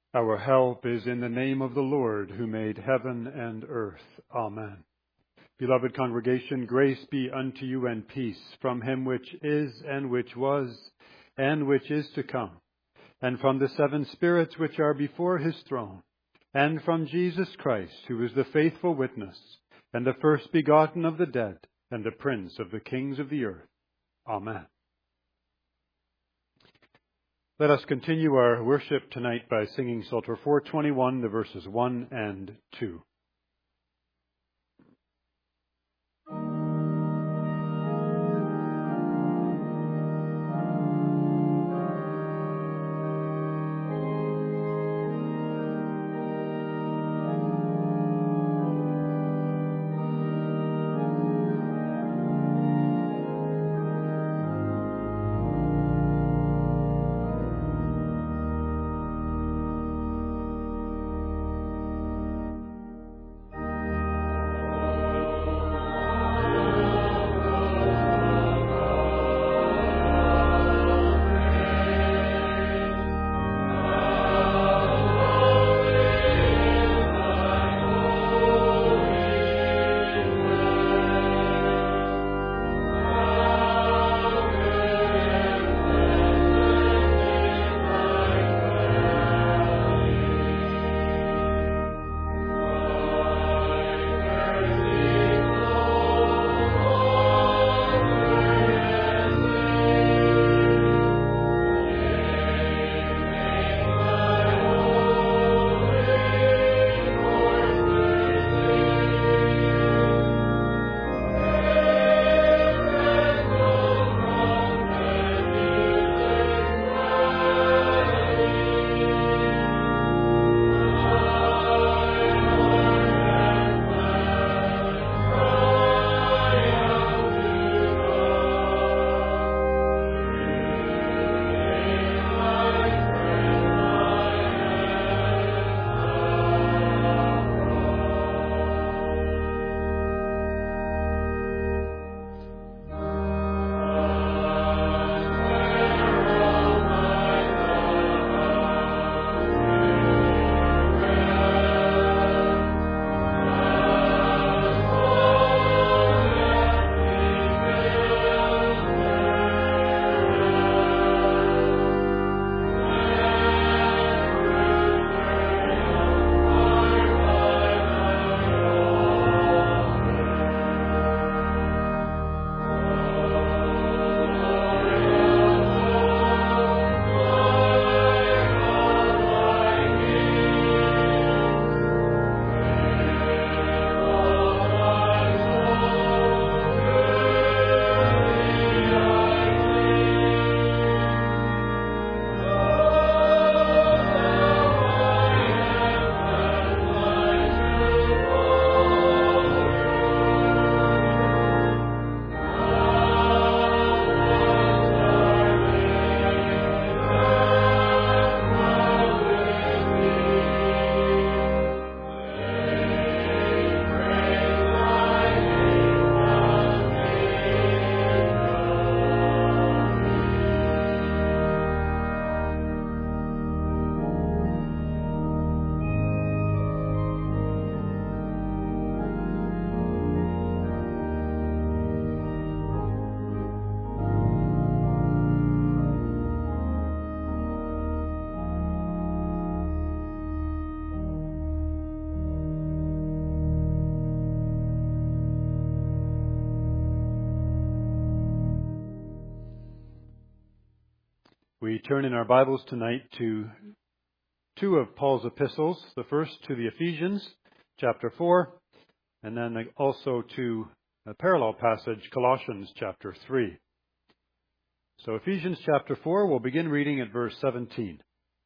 Our help is in the name of the Lord, who made heaven and earth. Amen. Beloved congregation, grace be unto you and peace from him which is, and which was, and which is to come, and from the seven spirits which are before his throne, and from Jesus Christ, who is the faithful witness, and the first begotten of the dead, and the prince of the kings of the earth. Amen. Let us continue our worship tonight by singing Psalter 421, the verses 1 and 2. We turn in our Bibles tonight to two of Paul's epistles, the first to the Ephesians, chapter 4, and then also to a parallel passage, Colossians chapter 3. So Ephesians chapter 4, we'll begin reading at verse 17.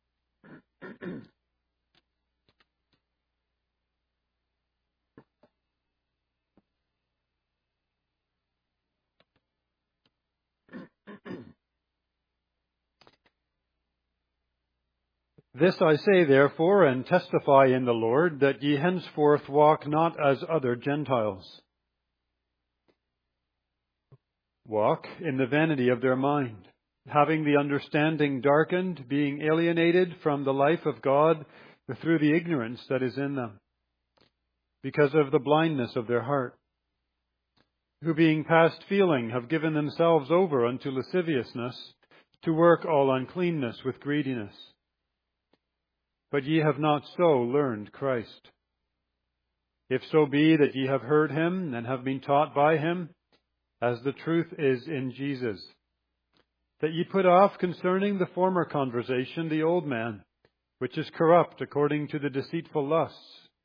This I say, therefore, and testify in the Lord, that ye henceforth walk not as other Gentiles. Walk in the vanity of their mind, having the understanding darkened, being alienated from the life of God through the ignorance that is in them, because of the blindness of their heart, who being past feeling have given themselves over unto lasciviousness, to work all uncleanness with greediness. But ye have not so learned Christ. If so be that ye have heard him, and have been taught by him, as the truth is in Jesus, that ye put off concerning the former conversation the old man, which is corrupt according to the deceitful lusts,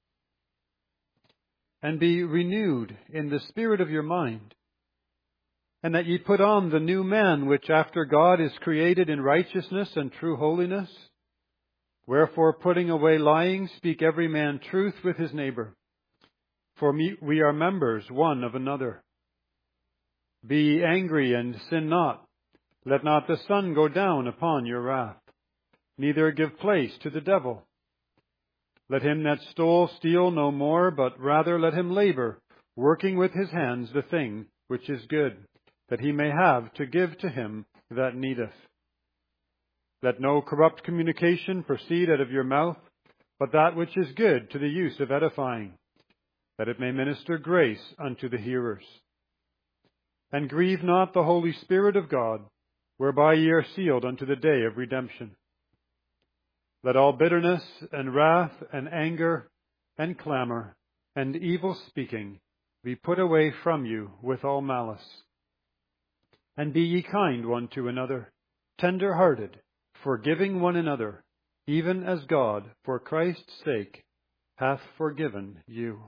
and be renewed in the spirit of your mind, and that ye put on the new man, which after God is created in righteousness and true holiness. Wherefore, putting away lying, speak every man truth with his neighbor, for we are members one of another. Be ye angry and sin not. Let not the sun go down upon your wrath, neither give place to the devil. Let him that stole steal no more, but rather let him labor, working with his hands the thing which is good, that he may have to give to him that needeth. Let no corrupt communication proceed out of your mouth, but that which is good to the use of edifying, that it may minister grace unto the hearers. And grieve not the Holy Spirit of God, whereby ye are sealed unto the day of redemption. Let all bitterness and wrath and anger and clamor and evil speaking be put away from you with all malice. And be ye kind one to another, tender-hearted, forgiving one another, even as God, for Christ's sake, hath forgiven you.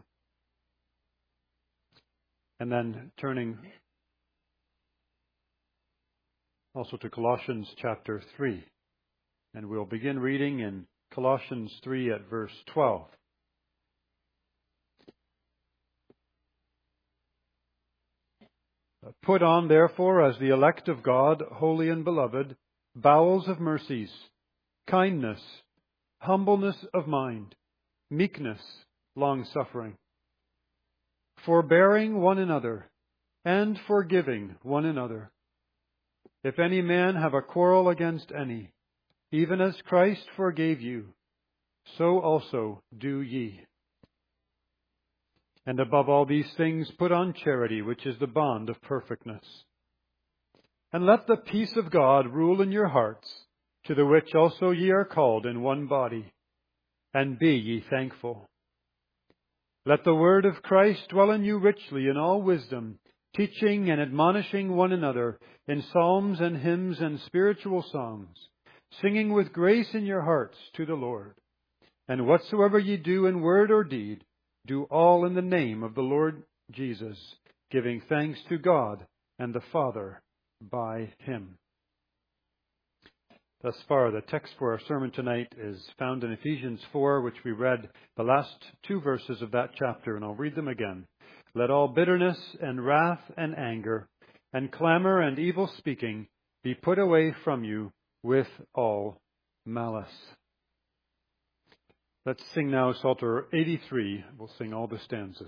And then turning also to Colossians chapter 3. And we'll begin reading in Colossians 3 at verse 12. Put on, therefore, as the elect of God, holy and beloved, bowels of mercies, kindness, humbleness of mind, meekness, long-suffering, forbearing one another, and forgiving one another. If any man have a quarrel against any, even as Christ forgave you, so also do ye. And above all these things put on charity, which is the bond of perfectness. And let the peace of God rule in your hearts, to the which also ye are called in one body, and be ye thankful. Let the word of Christ dwell in you richly in all wisdom, teaching and admonishing one another in psalms and hymns and spiritual songs, singing with grace in your hearts to the Lord. And whatsoever ye do in word or deed, do all in the name of the Lord Jesus, giving thanks to God and the Father by him. Thus far, the text for our sermon tonight is found in Ephesians 4, which we read the last two verses of that chapter, and I'll read them again. Let all bitterness and wrath and anger and clamor and evil speaking be put away from you with all malice. Let's sing now Psalter 83. We'll sing all the stanzas.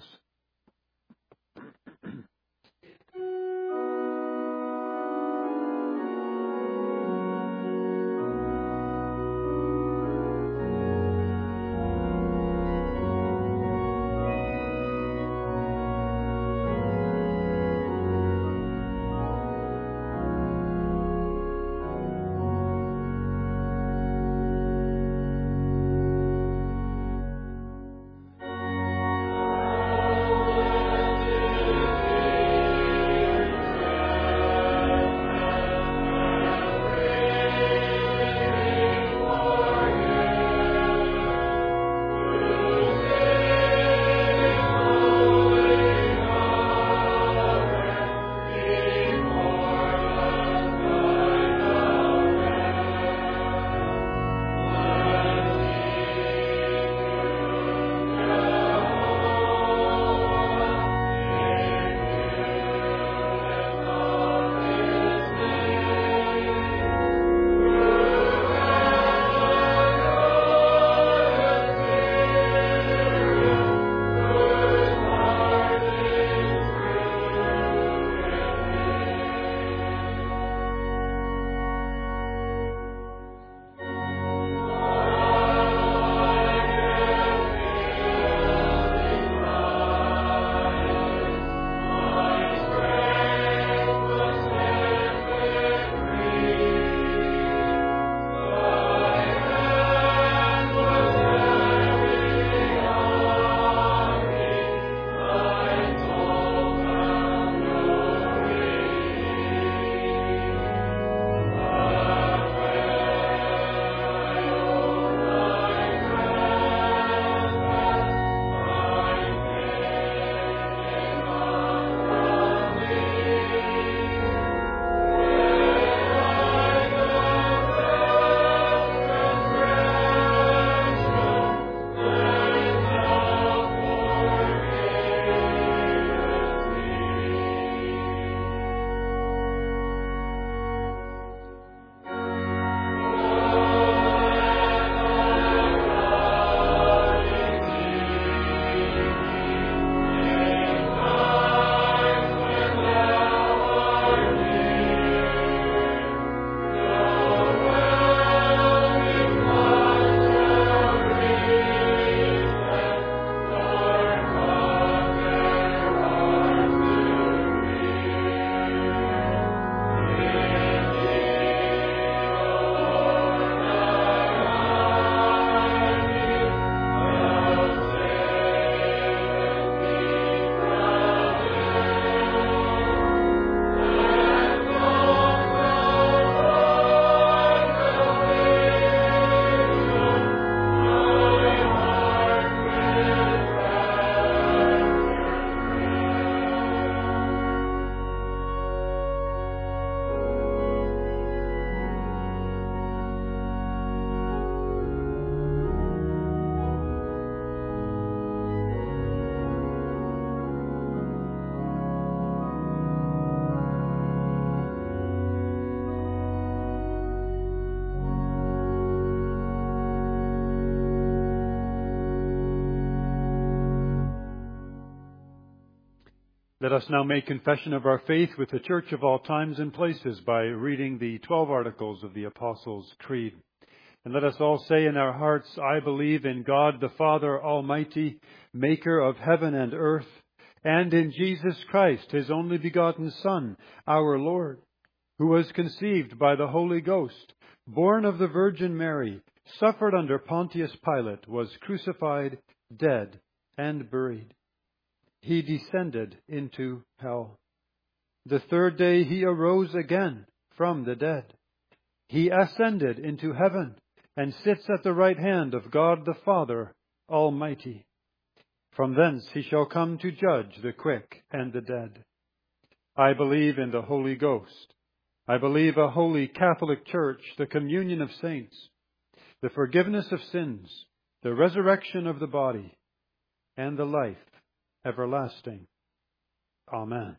Let us now make confession of our faith with the Church of all times and places by reading the 12 articles of the Apostles' Creed. And let us all say in our hearts, I believe in God the Father Almighty, maker of heaven and earth, and in Jesus Christ, His only begotten Son, our Lord, who was conceived by the Holy Ghost, born of the Virgin Mary, suffered under Pontius Pilate, was crucified, dead, and buried. He descended into hell. The third day He arose again from the dead. He ascended into heaven and sits at the right hand of God the Father Almighty. From thence He shall come to judge the quick and the dead. I believe in the Holy Ghost. I believe a holy Catholic Church, the communion of saints, the forgiveness of sins, the resurrection of the body, and the life everlasting. Amen.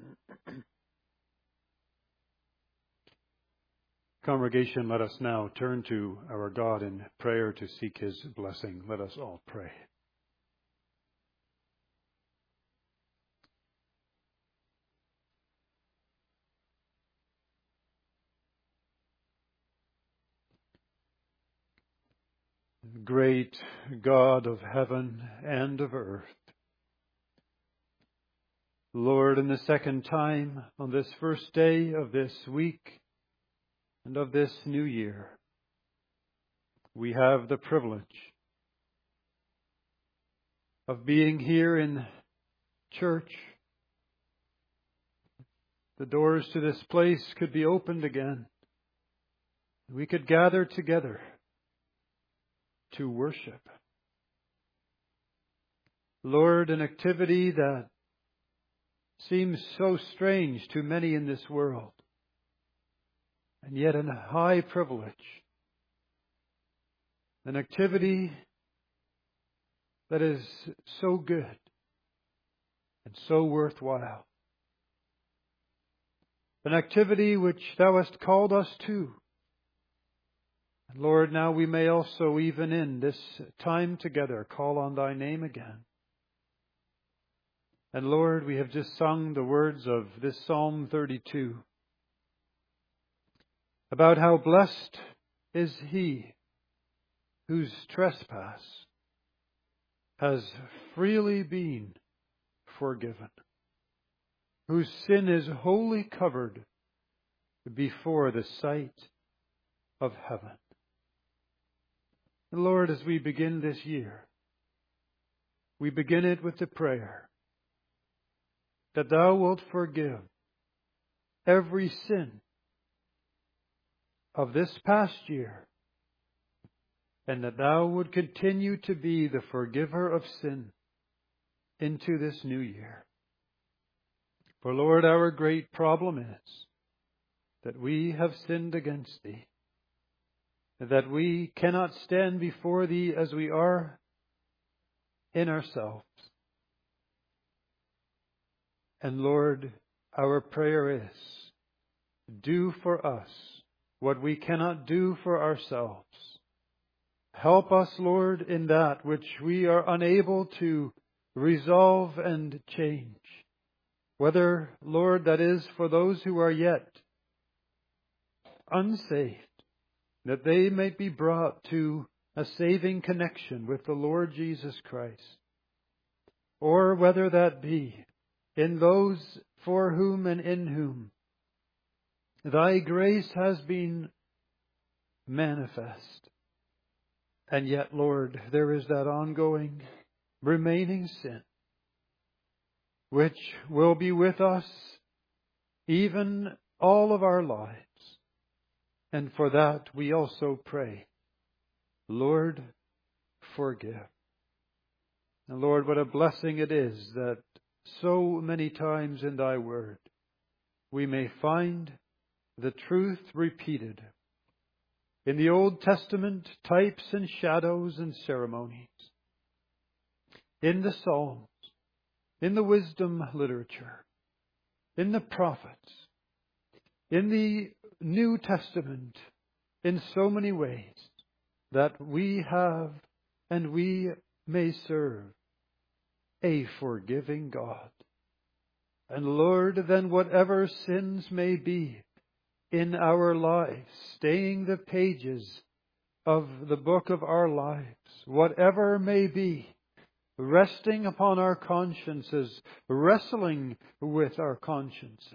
Congregation, let us now turn to our God in prayer to seek His blessing. Let us all pray. Great God of heaven and of earth, Lord, in the second time on this first day of this week and of this new year, we have the privilege of being here in church. The doors to this place could be opened again. We could gather together to worship. Lord, an activity that seems so strange to many in this world, and yet a high privilege. An activity that is so good and so worthwhile. An activity which Thou hast called us to. And Lord, now we may also, even in this time together, call on Thy name again. And Lord, we have just sung the words of this Psalm 32 about how blessed is he whose trespass has freely been forgiven, whose sin is wholly covered before the sight of heaven. And Lord, as we begin this year, we begin it with the prayer that Thou wilt forgive every sin of this past year, and that Thou would continue to be the forgiver of sin into this new year. For Lord, our great problem is that we have sinned against Thee, and that we cannot stand before Thee as we are in ourselves. And Lord, our prayer is, do for us what we cannot do for ourselves. Help us, Lord, in that which we are unable to resolve and change. Whether, Lord, that is for those who are yet unsaved, that they may be brought to a saving connection with the Lord Jesus Christ. Or whether that be in those for whom and in whom Thy grace has been manifest. And yet, Lord, there is that ongoing, remaining sin, which will be with us even all of our lives. And for that we also pray, Lord, forgive. And Lord, what a blessing it is that so many times in Thy Word we may find the truth repeated. In the Old Testament, types and shadows and ceremonies. In the Psalms, in the wisdom literature, in the prophets, in the New Testament, in so many ways that we have and we may serve a forgiving God. And Lord, then whatever sins may be in our lives, staying the pages of the book of our lives, whatever may be, resting upon our consciences, wrestling with our consciences.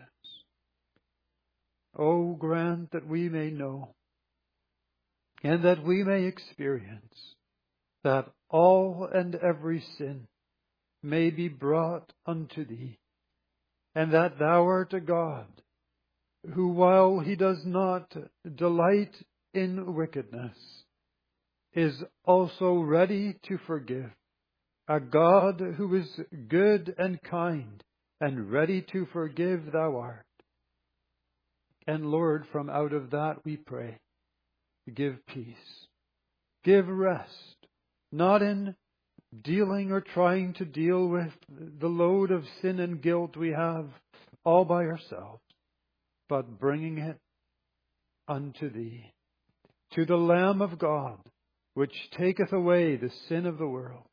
Oh, grant that we may know and that we may experience that all and every sin may be brought unto Thee, and that Thou art a God who, while He does not delight in wickedness, is also ready to forgive, a God who is good and kind and ready to forgive Thou art. And Lord, from out of that we pray, give peace, give rest, not in dealing or trying to deal with the load of sin and guilt we have all by ourselves, but bringing it unto Thee, to the Lamb of God, which taketh away the sin of the world,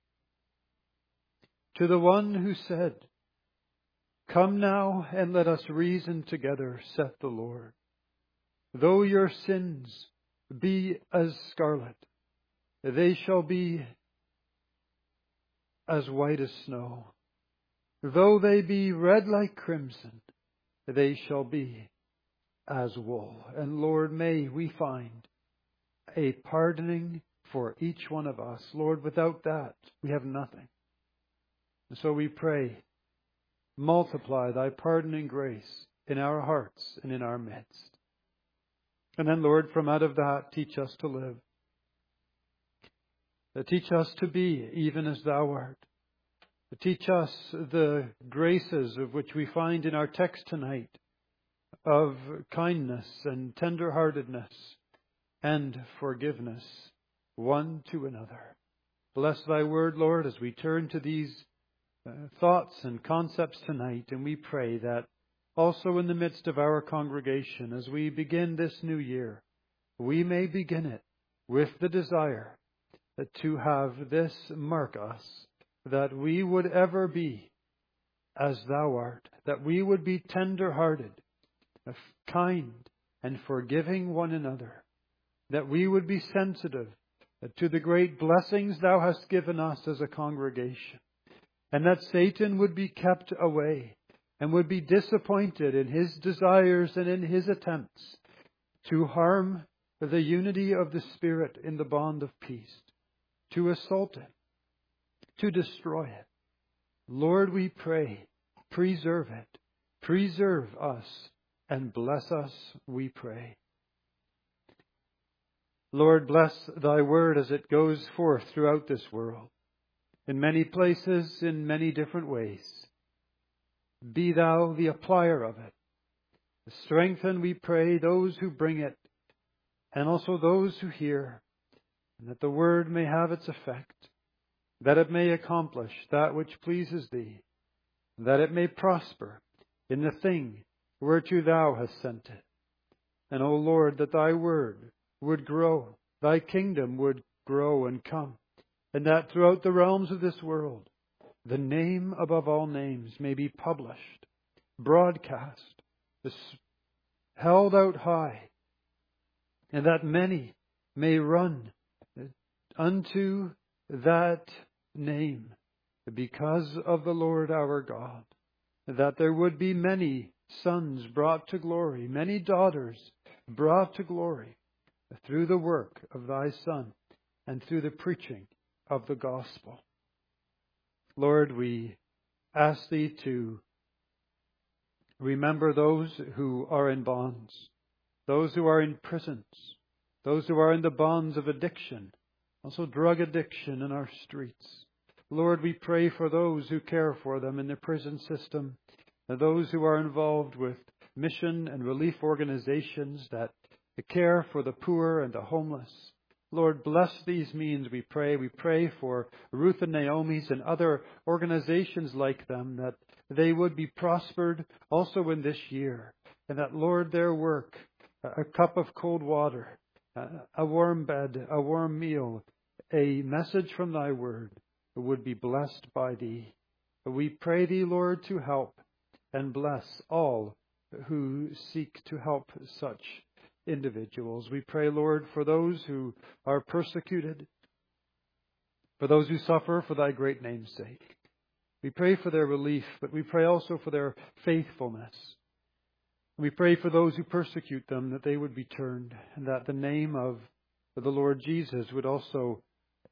to the one who said, Come now and let us reason together, saith the Lord. Though your sins be as scarlet, they shall be as white as snow. Though they be red like crimson, they shall be as wool. And Lord, may we find a pardoning for each one of us. Lord, without that, we have nothing. And so we pray, multiply Thy pardoning grace in our hearts and in our midst. And then, Lord, from out of that, teach us to live. Teach us to be even as Thou art. Teach us the graces of which we find in our text tonight of kindness and tenderheartedness and forgiveness one to another. Bless Thy word, Lord, as we turn to these thoughts and concepts tonight, and we pray that also in the midst of our congregation, as we begin this new year, we may begin it with the desire to have this mark us, that we would ever be as Thou art, that we would be tender-hearted, kind, and forgiving one another, that we would be sensitive to the great blessings Thou hast given us as a congregation, and that Satan would be kept away and would be disappointed in his desires and in his attempts to harm the unity of the Spirit in the bond of peace, to assault it, to destroy it. Lord, we pray, preserve it, preserve us, and bless us, we pray. Lord, bless Thy word as it goes forth throughout this world, in many places, in many different ways. Be Thou the applier of it. Strengthen, we pray, those who bring it, and also those who hear, and that the word may have its effect, that it may accomplish that which pleases Thee, that it may prosper in the thing whereto Thou hast sent it. And, O Lord, that Thy word would grow, Thy kingdom would grow and come, and that throughout the realms of this world, the name above all names may be published, broadcast, held out high, and that many may run unto that name because of the Lord our God, that there would be many sons brought to glory, many daughters brought to glory through the work of Thy Son and through the preaching of the gospel. Lord, we ask Thee to remember those who are in bonds, those who are in prisons, those who are in the bonds of addiction, also drug addiction in our streets. Lord, we pray for those who care for them in the prison system, and those who are involved with mission and relief organizations that care for the poor and the homeless. Lord, bless these means, we pray. We pray for Ruth and Naomi's and other organizations like them, that they would be prospered also in this year. And that, Lord, their work, a cup of cold water, a warm bed, a warm meal, a message from Thy word would be blessed by Thee. We pray Thee, Lord, to help and bless all who seek to help such individuals. We pray, Lord, for those who are persecuted, for those who suffer for Thy great name's sake. We pray for their relief, but we pray also for their faithfulness. We pray for those who persecute them, that they would be turned, and that the name of the Lord Jesus would also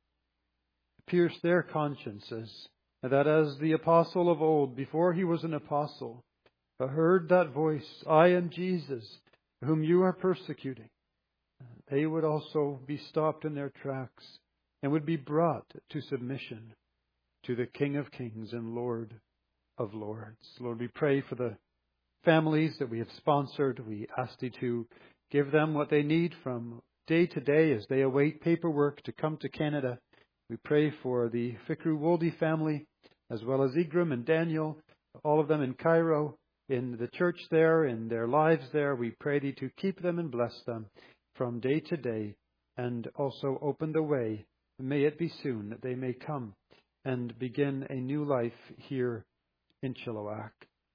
pierce their consciences, and that as the apostle of old, before he was an apostle, heard that voice, I am Jesus, whom you are persecuting, they would also be stopped in their tracks and would be brought to submission to the King of Kings and Lord of Lords. Lord, we pray for the families that we have sponsored. We ask Thee to give them what they need from day to day as they await paperwork to come to Canada. We pray for the Fikru-Wolde family, as well as Igram and Daniel, all of them in Cairo, in the church there, in their lives there. We pray Thee to keep them and bless them from day to day, and also open the way. May it be soon that they may come and begin a new life here in Chilliwack.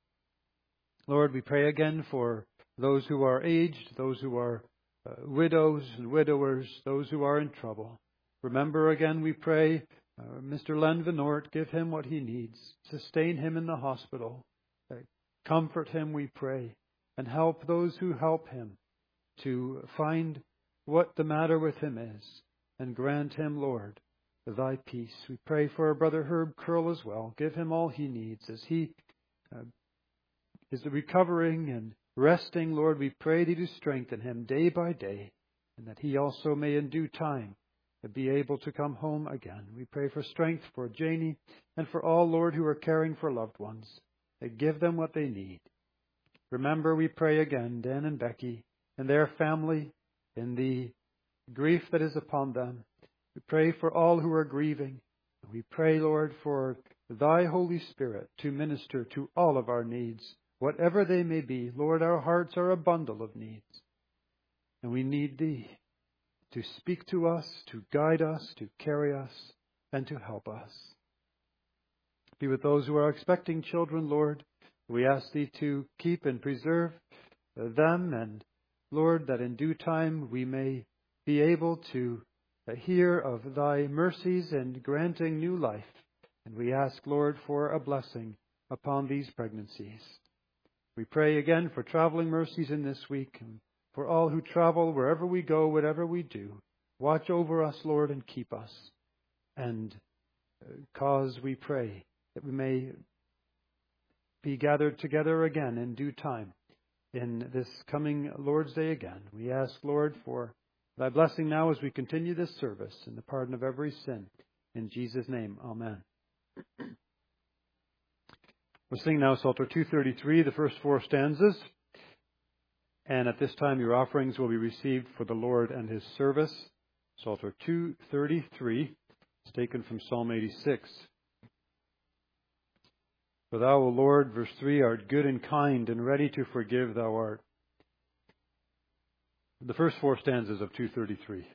Lord, we pray again for those who are aged, those who are widows and widowers, those who are in trouble. Remember again, we pray, Mr. Len Venort, give him what he needs. Sustain him in the hospital. Comfort him, we pray, and help those who help him to find what the matter with him is, and grant him, Lord, Thy peace. We pray for our brother Herb Curl as well. Give him all he needs as he is recovering and resting. Lord, we pray Thee to strengthen him day by day, and that he also may in due time be able to come home again. We pray for strength for Janie and for all, Lord, who are caring for loved ones. Give them what they need. Remember, we pray again, Dan and Becky and their family in the grief that is upon them. We pray for all who are grieving. We pray, Lord, for Thy Holy Spirit to minister to all of our needs, whatever they may be. Lord, our hearts are a bundle of needs, and we need Thee to speak to us, to guide us, to carry us, and to help us. Be with those who are expecting children, Lord. We ask Thee to keep and preserve them, and Lord, that in due time we may be able to hear of Thy mercies and granting new life. And we ask, Lord, for a blessing upon these pregnancies. We pray again for traveling mercies in this week, and for all who travel, wherever we go, whatever we do. Watch over us, Lord, and keep us. And cause, we pray, that we may be gathered together again in due time in this coming Lord's Day again. We ask, Lord, for Thy blessing now as we continue this service and the pardon of every sin. In Jesus' name, amen. We'll sing now Psalter 233, the first four stanzas. And at this time, your offerings will be received for the Lord and His service. Psalter 233 is taken from Psalm 86. For Thou, O Lord, verse 3, art good and kind, and ready to forgive Thou art. The first four stanzas of 233.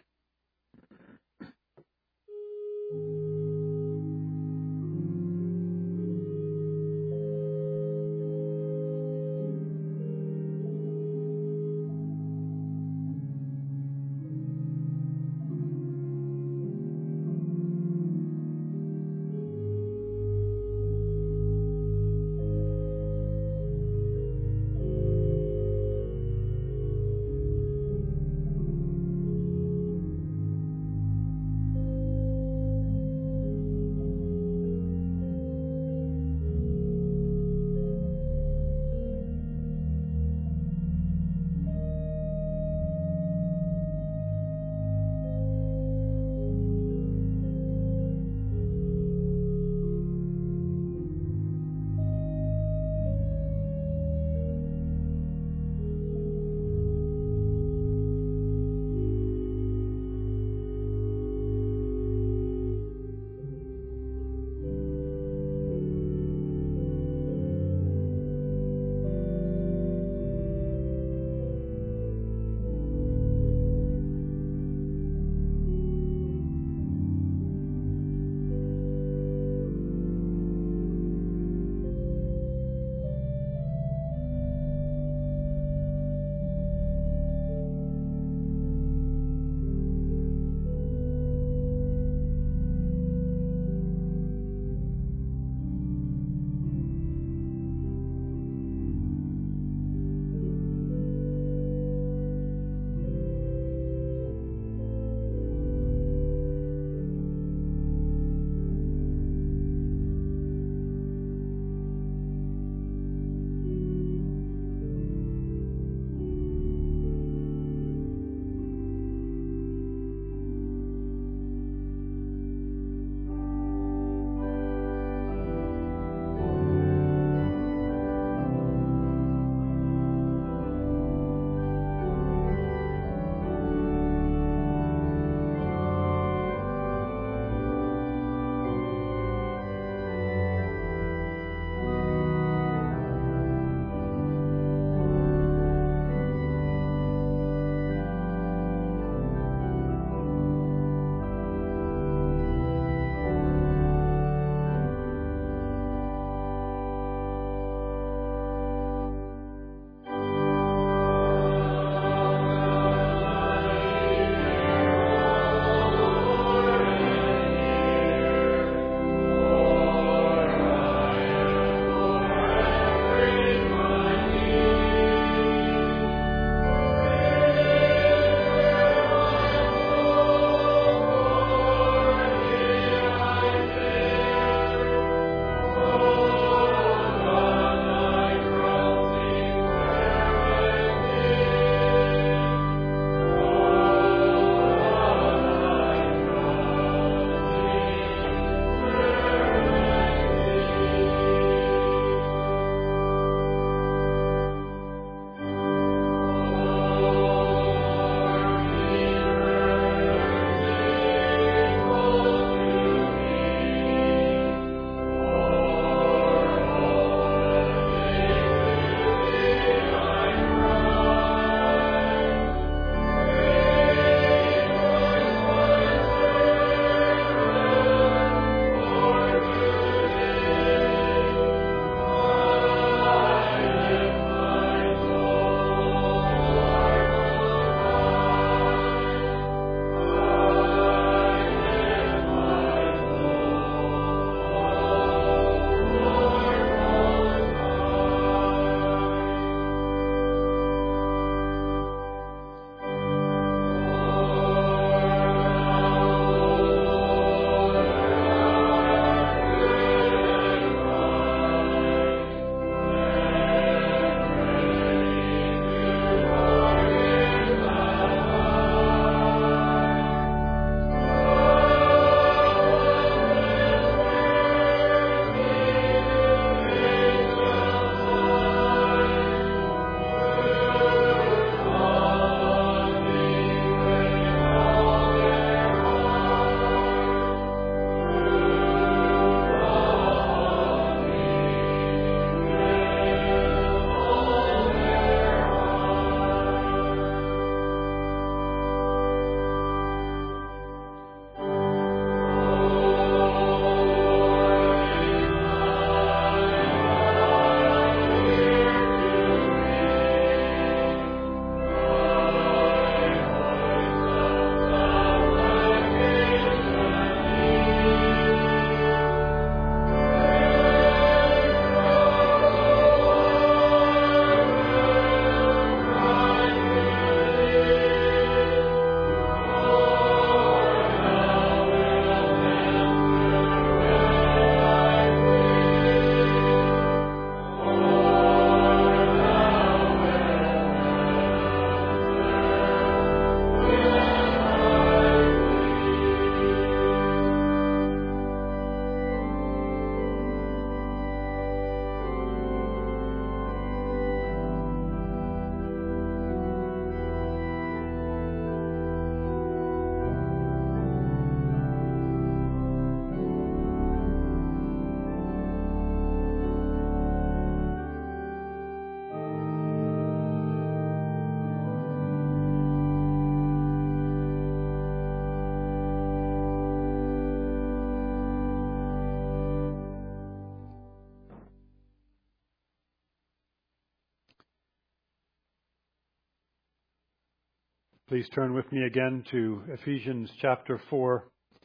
Please turn with me again to Ephesians chapter 4.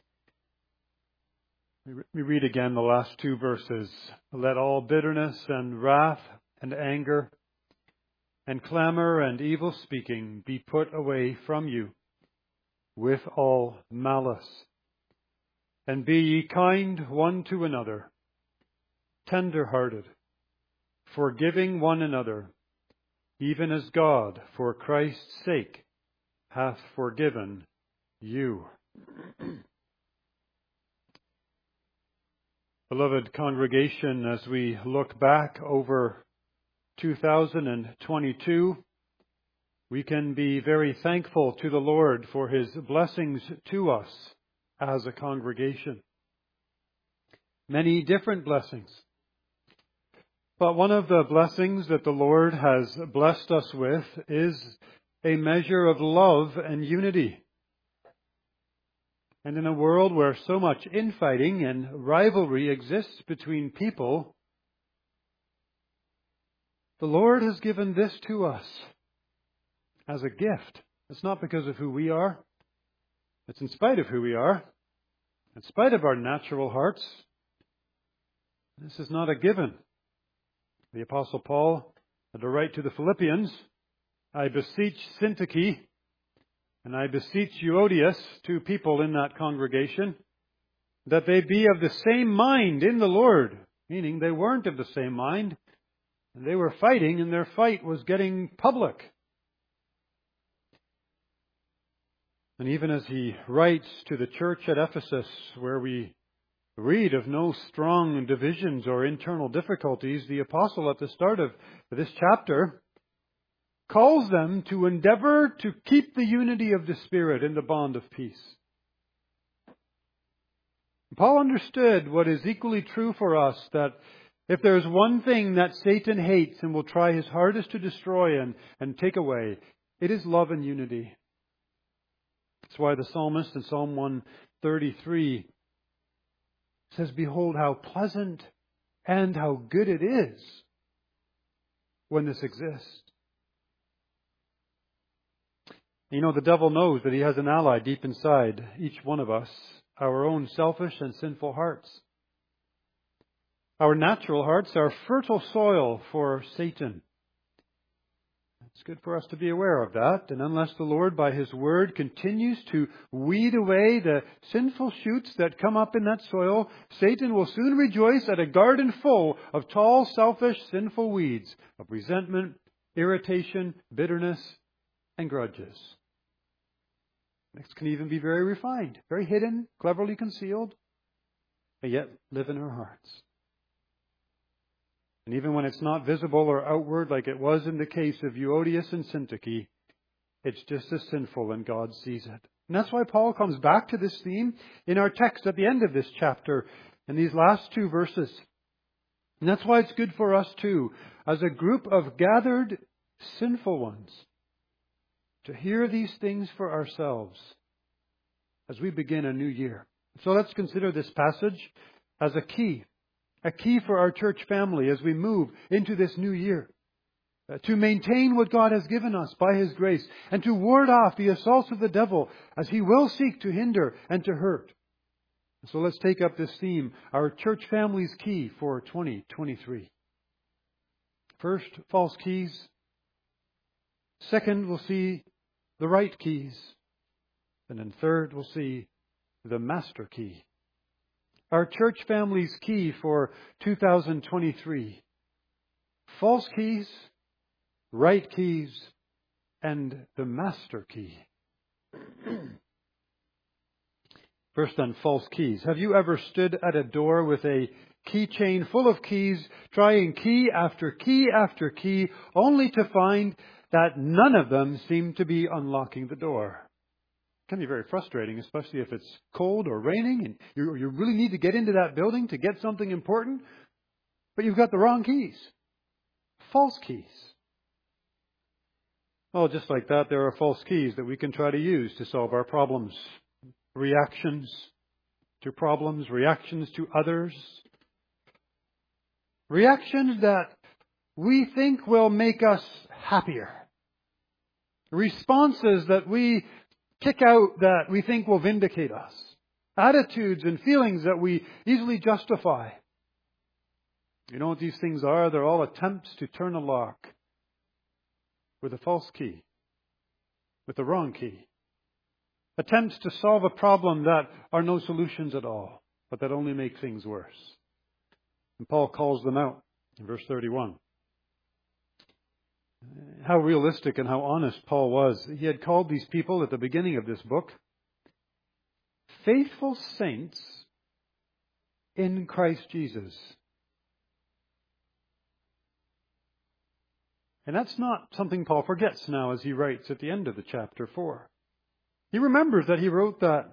We read again the last two verses. Let all bitterness and wrath and anger and clamor and evil speaking be put away from you with all malice. And be ye kind one to another, tender-hearted, forgiving one another, even as God, for Christ's sake, hath forgiven you. Beloved congregation, as we look back over 2022, we can be very thankful to the Lord for His blessings to us as a congregation. Many different blessings. But one of the blessings that the Lord has blessed us with is a measure of love and unity. And in a world where so much infighting and rivalry exists between people, the Lord has given this to us as a gift. It's not because of who we are. It's in spite of who we are. In spite of our natural hearts. This is not a given. The Apostle Paul had to write to the Philippians, I beseech Syntyche, and I beseech Euodias, two people in that congregation, that they be of the same mind in the Lord. Meaning they weren't of the same mind, and they were fighting, and their fight was getting public. And even as he writes to the church at Ephesus, where we read of no strong divisions or internal difficulties, the apostle at the start of this chapter calls them to endeavor to keep the unity of the Spirit in the bond of peace. Paul understood what is equally true for us, that if there's one thing that Satan hates and will try his hardest to destroy and take away, it is love and unity. That's why the psalmist in Psalm 133 says, Behold how pleasant and how good it is when this exists. You know, the devil knows that he has an ally deep inside each one of us, our own selfish and sinful hearts. Our natural hearts are fertile soil for Satan. It's good for us to be aware of that. And unless the Lord, by His Word, continues to weed away the sinful shoots that come up in that soil, Satan will soon rejoice at a garden full of tall, selfish, sinful weeds of resentment, irritation, bitterness, and grudges. This can even be very refined, very hidden, cleverly concealed, and yet live in our hearts. And even when it's not visible or outward, like it was in the case of Euodias and Syntyche, it's just as sinful, and God sees it. And that's why Paul comes back to this theme in our text at the end of this chapter, in these last two verses. And that's why it's good for us too, as a group of gathered sinful ones, to hear these things for ourselves as we begin a new year. So let's consider this passage as a key for our church family as we move into this new year. To maintain what God has given us by His grace, and to ward off the assaults of the devil, as he will seek to hinder and to hurt. So let's take up this theme, our church family's key for 2023. First, false keys. Second, we'll see the right keys. And then third, we'll see the master key. Our church family's key for 2023. False keys, right keys, and the master key. First on false keys. Have you ever stood at a door with a keychain full of keys, trying key after key after key, only to find that none of them seem to be unlocking the door? It can be very frustrating, especially if it's cold or raining and you really need to get into that building to get something important, but you've got the wrong keys. False keys. Well, just like that, there are false keys that we can try to use to solve our problems. Reactions to problems, reactions to others. Reactions that we think will make us happier. Responses that we kick out that we think will vindicate us. Attitudes and feelings that we easily justify. You know what these things are? They're all attempts to turn a lock with a false key, with the wrong key. Attempts to solve a problem that are no solutions at all, but that only make things worse. And Paul calls them out in verse 31. How realistic and how honest Paul was. He had called these people at the beginning of this book faithful saints in Christ Jesus. And that's not something Paul forgets now as he writes at the end of the chapter 4. He remembers that he wrote that.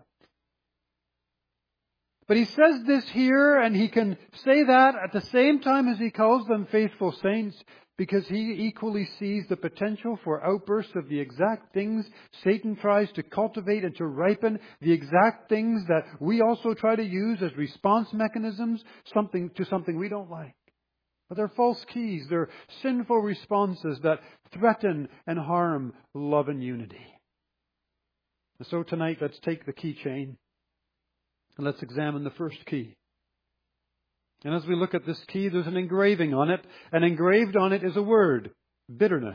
But he says this here, and he can say that at the same time as he calls them faithful saints, because he equally sees the potential for outbursts of the exact things Satan tries to cultivate and to ripen, the exact things that we also try to use as response mechanisms to something we don't like. But they're false keys. They're sinful responses that threaten and harm love and unity. And so tonight, let's take the keychain and let's examine the first key. And as we look at this key, there's an engraving on it. And engraved on it is a word, bitterness.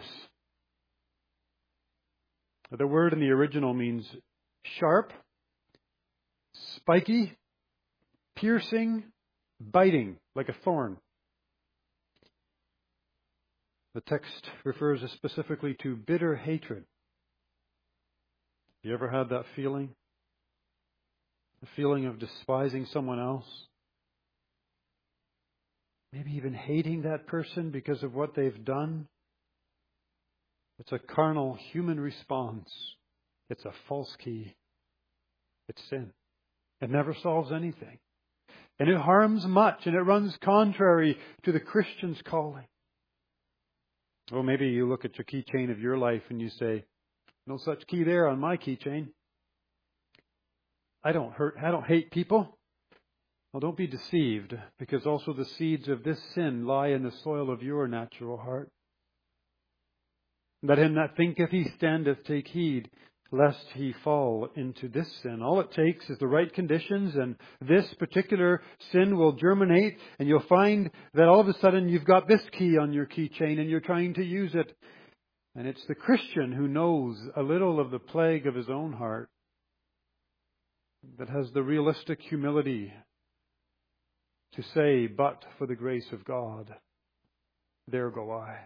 The word in the original means sharp, spiky, piercing, biting, like a thorn. The text refers specifically to bitter hatred. You ever had that feeling? The feeling of despising someone else? Maybe even hating that person because of what they've done? It's a carnal human response. It's a false key. It's sin. It never solves anything. And it harms much, and it runs contrary to the Christian's calling. Well, maybe you look at your keychain of your life and you say, no such key there on my keychain. I don't hate people. Well, don't be deceived, because also the seeds of this sin lie in the soil of your natural heart. Let him that thinketh he standeth take heed, lest he fall into this sin. All it takes is the right conditions, and this particular sin will germinate, and you'll find that all of a sudden you've got this key on your keychain, and you're trying to use it. And it's the Christian who knows a little of the plague of his own heart, that has the realistic humility to say, but for the grace of God, there go I.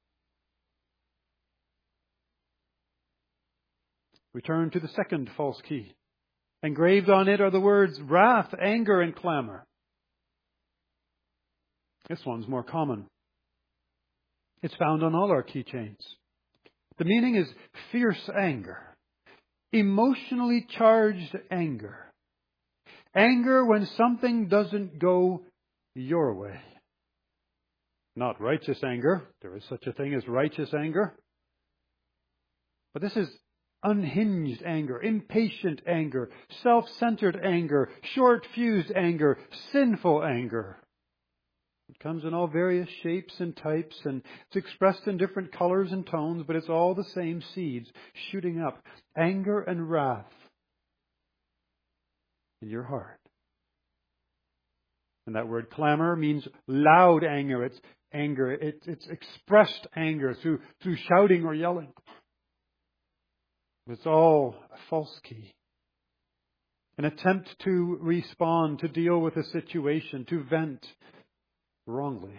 We turn to the second false key. Engraved on it are the words wrath, anger, and clamor. This one's more common. It's found on all our keychains. The meaning is fierce anger. Emotionally charged anger. Anger when something doesn't go your way. Not righteous anger. There is such a thing as righteous anger. But this is unhinged anger, impatient anger, self-centered anger, short-fused anger, sinful anger. It comes in all various shapes and types, and it's expressed in different colors and tones, but it's all the same seeds shooting up. Anger and wrath in your heart. And that word clamor means loud anger. It's anger. It's expressed anger through shouting or yelling. It's all a false key. An attempt to respond, to deal with a situation, to vent wrongly.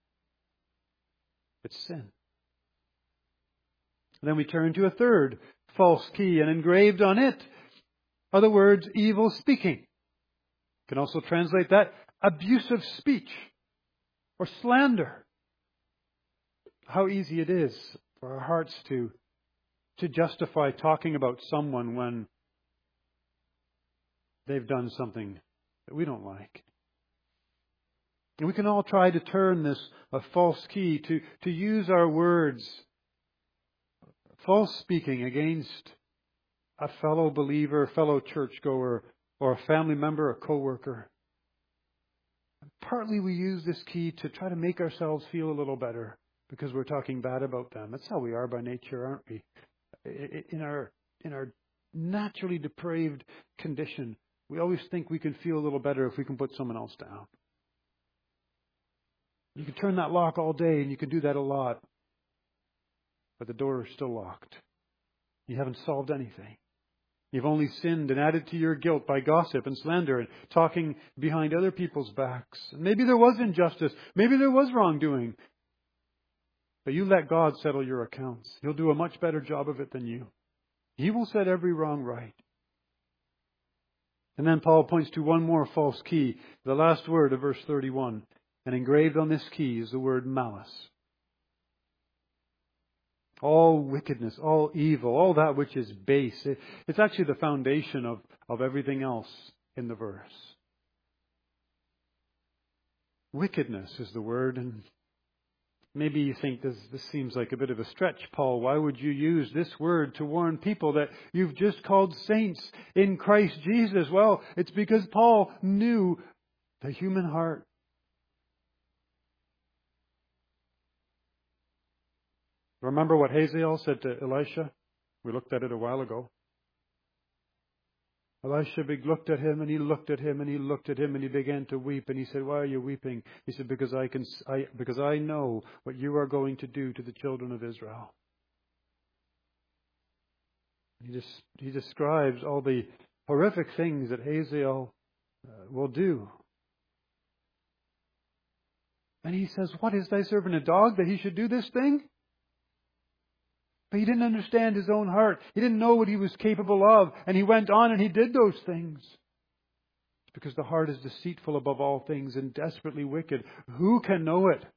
It's sin. And then we turn to a third false key, and engraved on it are the words evil speaking. You can also translate that abusive speech or slander. How easy it is for our hearts to justify talking about someone when they've done something that we don't like. And we can all try to turn this a false key, to use our words, false speaking against a fellow believer, fellow churchgoer, or a family member, a co-worker. And partly we use this key to try to make ourselves feel a little better because we're talking bad about them. That's how we are by nature, aren't we? In our naturally depraved condition, we always think we can feel a little better if we can put someone else down. You can turn that lock all day, and you can do that a lot. But the door is still locked. You haven't solved anything. You've only sinned and added to your guilt by gossip and slander and talking behind other people's backs. Maybe there was injustice. Maybe there was wrongdoing. But you let God settle your accounts. He'll do a much better job of it than you. He will set every wrong right. And then Paul points to one more false key, the last word of verse 31. And engraved on this key is the word malice. All wickedness, all evil, all that which is base. It's actually the foundation of everything else in the verse. Wickedness is the word. And maybe you think this seems like a bit of a stretch, Paul. Why would you use this word to warn people that you've just called saints in Christ Jesus? Well, it's because Paul knew the human heart. Remember what Hazael said to Elisha? We looked at it a while ago. Elisha looked at him, and he looked at him, and he looked at him, and he began to weep. And he said, "Why are you weeping?" He said, because I know what you are going to do to the children of Israel." He describes all the horrific things that Hazael will do. And he says, "What, is thy servant a dog that he should do this thing?" But he didn't understand his own heart. He didn't know what he was capable of. And he went on and he did those things. It's because the heart is deceitful above all things and desperately wicked. Who can know it?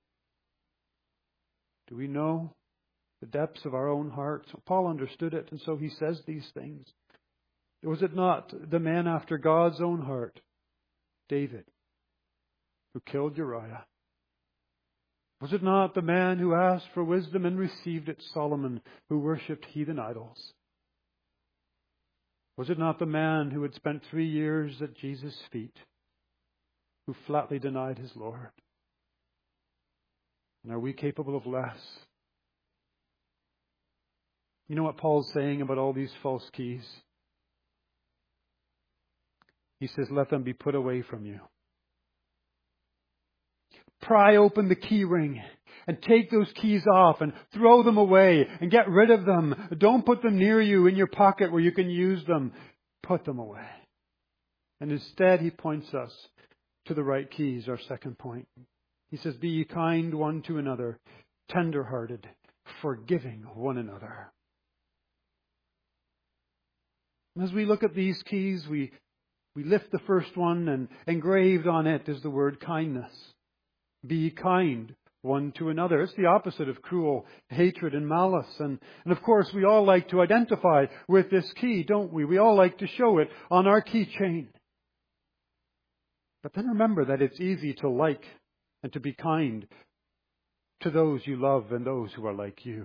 Do we know the depths of our own hearts? Paul understood it, and so he says these things. Was it not the man after God's own heart, David, who killed Uriah? Was it not the man who asked for wisdom and received it, Solomon, who worshipped heathen idols? Was it not the man who had spent 3 years at Jesus' feet, who flatly denied his Lord? And are we capable of less? You know what Paul's saying about all these false keys? He says, let them be put away from you. Pry open the key ring and take those keys off and throw them away and get rid of them. Don't put them near you in your pocket where you can use them. Put them away. And instead he points us to the right keys, our second point. He says, be ye kind one to another, tender-hearted, forgiving one another. And as we look at these keys, we lift the first one, and engraved on it is the word kindness. Be kind one to another. It's the opposite of cruel hatred and malice. And of course, we all like to identify with this key, don't we? We all like to show it on our keychain. But then remember that it's easy to like and to be kind to those you love and those who are like you.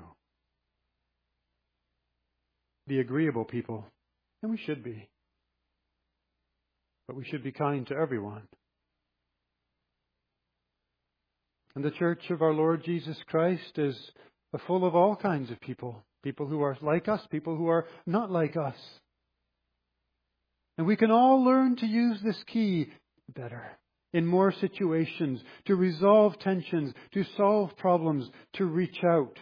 Be agreeable people, and we should be. But we should be kind to everyone. And the church of our Lord Jesus Christ is full of all kinds of people. People who are like us, people who are not like us. And we can all learn to use this key better in more situations, to resolve tensions, to solve problems, to reach out,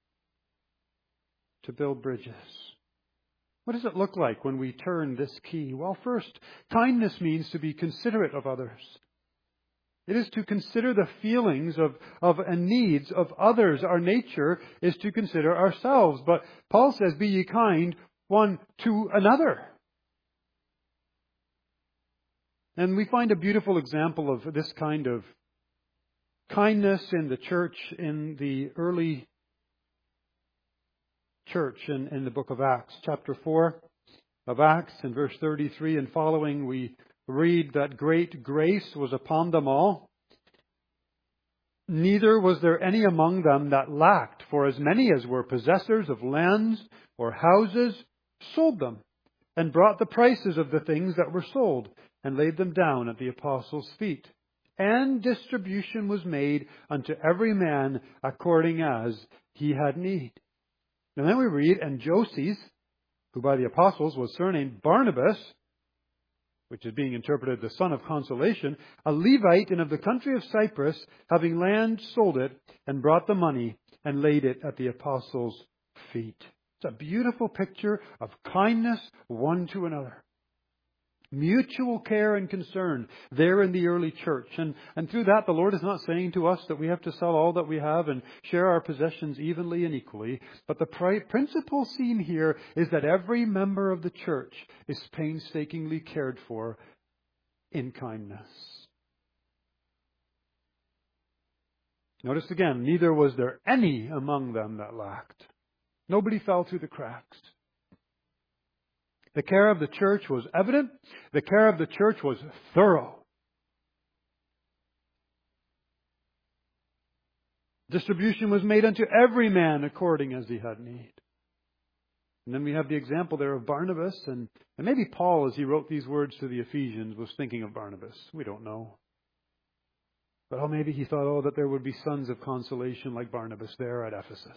to build bridges. What does it look like when we turn this key? Well, first, kindness means to be considerate of others. It is to consider the feelings of and needs of others. Our nature is to consider ourselves. But Paul says, be ye kind one to another. And we find a beautiful example of this kind of kindness in the church, in the early church in the book of Acts. Chapter 4 of Acts, in verse 33 and following, we read that great grace was upon them all. Neither was there any among them that lacked, for as many as were possessors of lands or houses sold them, and brought the prices of the things that were sold, and laid them down at the apostles' feet. And distribution was made unto every man according as he had need. And then we read, and Joses, who by the apostles was surnamed Barnabas, which is being interpreted the son of consolation, a Levite and of the country of Cyprus, having land, sold it, and brought the money, and laid it at the apostles' feet. It's a beautiful picture of kindness one to another. Mutual care and concern there in the early church. And through that, the Lord is not saying to us that we have to sell all that we have and share our possessions evenly and equally. But the principal theme here is that every member of the church is painstakingly cared for in kindness. Notice again, neither was there any among them that lacked. Nobody fell through the cracks. The care of the church was evident. The care of the church was thorough. Distribution was made unto every man according as he had need. And then we have the example there of Barnabas, and maybe Paul, as he wrote these words to the Ephesians, was thinking of Barnabas. We don't know. But maybe he thought, that there would be sons of consolation like Barnabas there at Ephesus.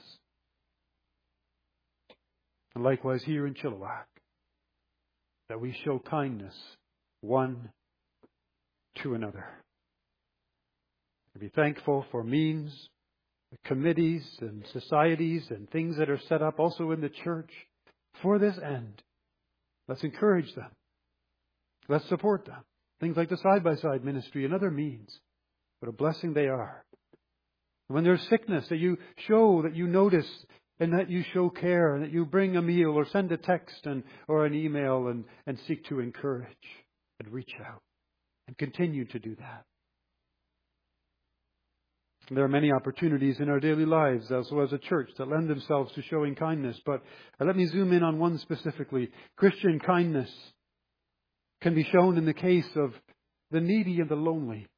And likewise here in Chilliwack, that we show kindness one to another. To be thankful for means, committees and societies and things that are set up also in the church for this end. Let's encourage them. Let's support them. Things like the side-by-side ministry and other means. What a blessing they are. When there's sickness, that you show, that you notice, and that you show care, and that you bring a meal or send a text or an email and seek to encourage and reach out and continue to do that. There are many opportunities in our daily lives, also as a church, that lend themselves to showing kindness. But let me zoom in on one specifically. Christian kindness can be shown in the case of the needy and the lonely.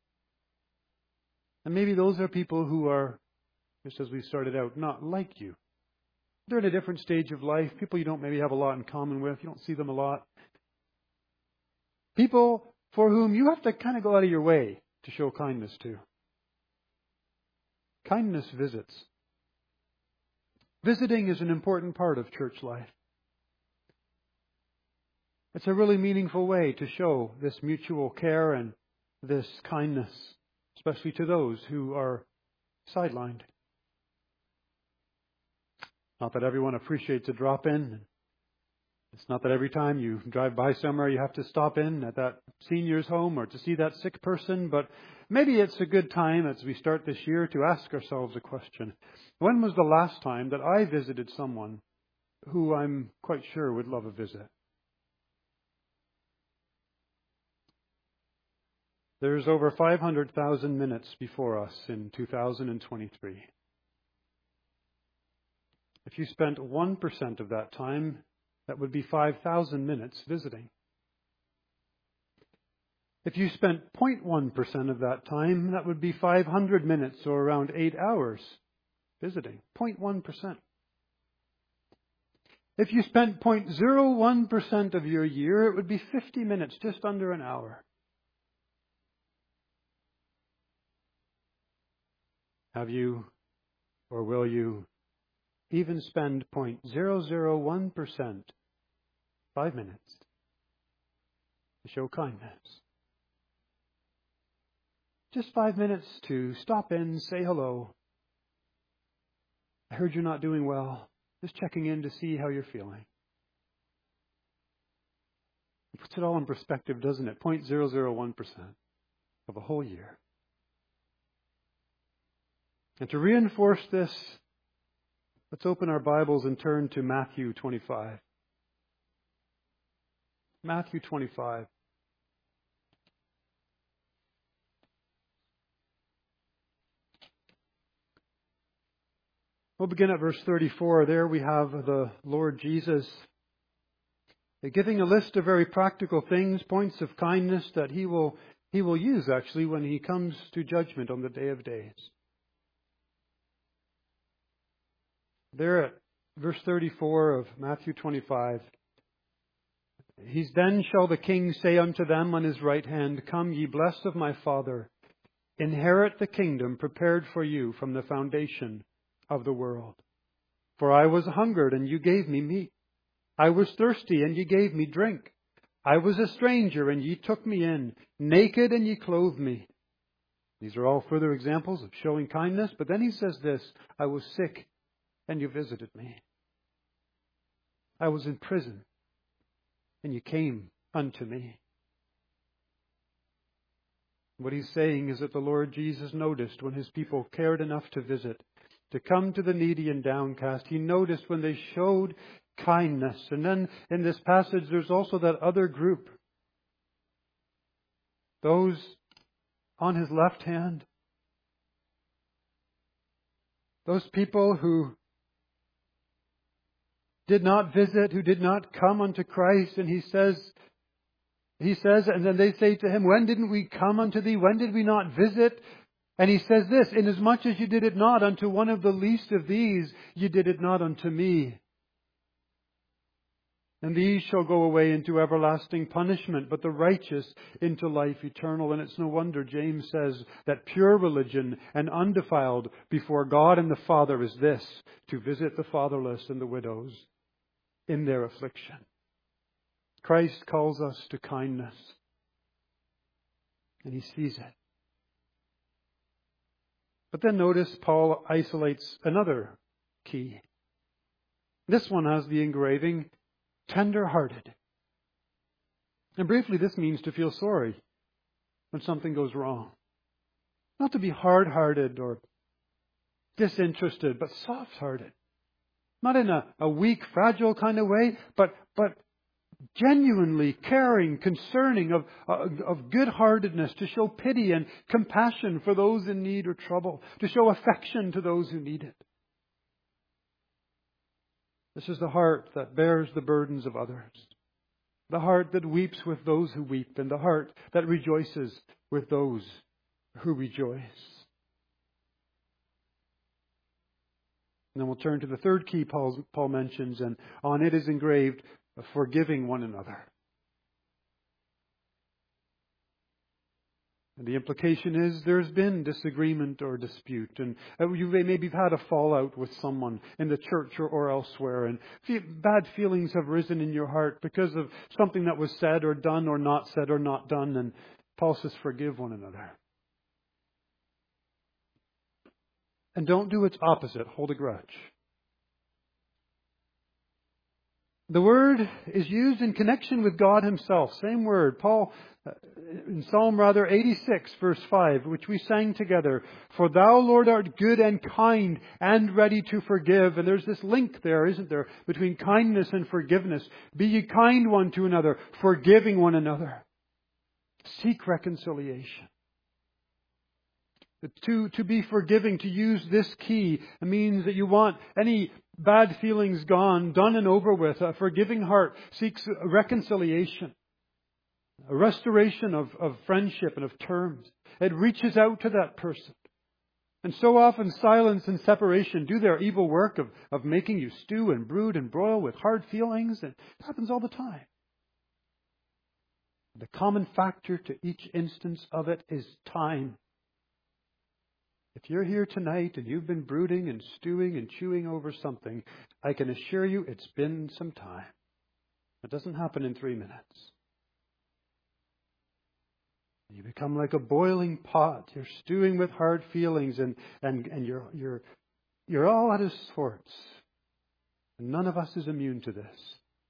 And maybe those are people who are, just as we started out, not like you. They're in a different stage of life. People you don't maybe have a lot in common with. You don't see them a lot. People for whom you have to kind of go out of your way to show kindness to. Kindness visits. Visiting is an important part of church life. It's a really meaningful way to show this mutual care and this kindness, especially to those who are sidelined. Not that everyone appreciates a drop-in. It's not that every time you drive by somewhere you have to stop in at that senior's home or to see that sick person, but maybe it's a good time as we start this year to ask ourselves a question. When was the last time that I visited someone who I'm quite sure would love a visit? There's over 500,000 minutes before us in 2023. If you spent 1% of that time, that would be 5,000 minutes visiting. If you spent 0.1% of that time, that would be 500 minutes or around 8 hours visiting. 0.1%. If you spent 0.01% of your year, it would be 50 minutes, just under an hour. Have you, or will you, even spend 0.001%, 5 minutes, to show kindness? Just 5 minutes to stop in, say hello. I heard you're not doing well. Just checking in to see how you're feeling. It puts it all in perspective, doesn't it? 0.001% of a whole year. And to reinforce this, let's open our Bibles and turn to Matthew 25. Matthew 25. We'll begin at verse 34. There we have the Lord Jesus giving a list of very practical things, points of kindness that He will use actually when He comes to judgment on the day of days. There at verse 34 of Matthew 25, Then shall the King say unto them on His right hand, Come, ye blessed of my Father, inherit the kingdom prepared for you from the foundation of the world. For I was hungered, and you gave me meat. I was thirsty, and ye gave me drink. I was a stranger, and ye took me in. Naked, and ye clothed me. These are all further examples of showing kindness. But then he says this, I was sick, and you visited me. I was in prison, and you came unto me. What he's saying is that the Lord Jesus noticed when his people cared enough to visit, to come to the needy and downcast. He noticed when they showed kindness. And then in this passage, there's also that other group. Those on his left hand. Those people who did not visit, who did not come unto Christ. And he says, and then they say to him, when didn't we come unto thee? When did we not visit? And he says this, inasmuch as you did it not unto one of the least of these, you did it not unto me. And these shall go away into everlasting punishment, but the righteous into life eternal. And it's no wonder James says that pure religion and undefiled before God and the Father is this, to visit the fatherless and the widows in their affliction. Christ calls us to kindness, and he sees it. But then notice Paul isolates another key. This one has the engraving, tender-hearted. And briefly, this means to feel sorry when something goes wrong. Not to be hard-hearted or disinterested, but soft-hearted. Not in a weak, fragile kind of way, but genuinely caring, concerning, of good-heartedness, to show pity and compassion for those in need or trouble, to show affection to those who need it. This is the heart that bears the burdens of others, the heart that weeps with those who weep, and the heart that rejoices with those who rejoice. And then we'll turn to the third key Paul mentions, and on it is engraved, forgiving one another. And the implication is there's been disagreement or dispute, and you've maybe had a fallout with someone in the church or elsewhere, and bad feelings have risen in your heart because of something that was said or done or not said or not done, and Paul says forgive one another. And don't do its opposite, hold a grudge. The word is used in connection with God himself. Same word. Paul, in Psalm 86, verse 5, which we sang together. For thou, Lord, art good and kind and ready to forgive. And there's this link there, isn't there, between kindness and forgiveness. Be ye kind one to another, forgiving one another. Seek reconciliation. To be forgiving, to use this key, means that you want any bad feelings gone, done and over with. A forgiving heart seeks reconciliation, a restoration of friendship and of terms. It reaches out to that person. And so often silence and separation do their evil work of making you stew and brood and broil with hard feelings. And it happens all the time. The common factor to each instance of it is time. If you're here tonight and you've been brooding and stewing and chewing over something, I can assure you it's been some time. It doesn't happen in 3 minutes. You become like a boiling pot. You're stewing with hard feelings and you're all out of sorts. And none of us is immune to this.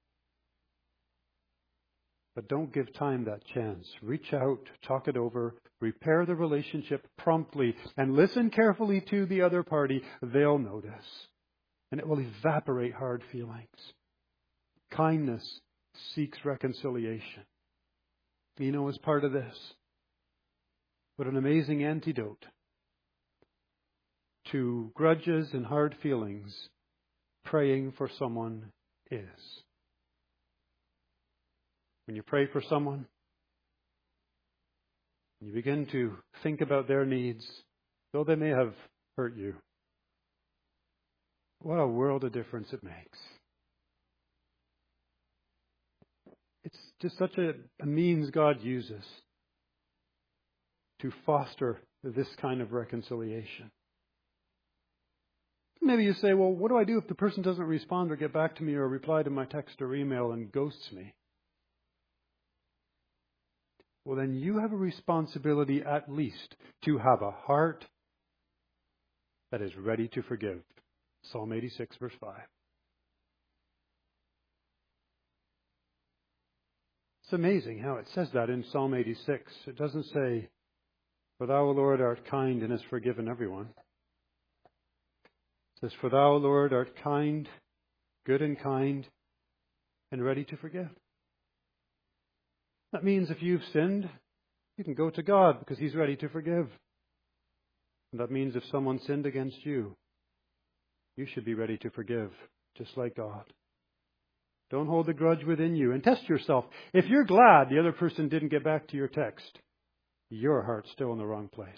But don't give time that chance. Reach out, talk it over, repair the relationship promptly, and listen carefully to the other party. They'll notice. And it will evaporate hard feelings. Kindness seeks reconciliation. As part of this. What an amazing antidote to grudges and hard feelings praying for someone is. When you pray for someone, you begin to think about their needs, though they may have hurt you. What a world of difference it makes. It's just such a means God uses to foster this kind of reconciliation. Maybe you say, well, what do I do if the person doesn't respond or get back to me or reply to my text or email and ghosts me? Well, then you have a responsibility at least to have a heart that is ready to forgive. Psalm 86, verse 5. It's amazing how it says that in Psalm 86. It doesn't say, "For thou, O Lord, art kind and hast forgiven everyone." It says, "For thou, O Lord, art kind, good and kind, and ready to forgive." That means if you've sinned, you can go to God because He's ready to forgive. And that means if someone sinned against you, you should be ready to forgive, just like God. Don't hold the grudge within you and test yourself. If you're glad the other person didn't get back to your text, your heart's still in the wrong place.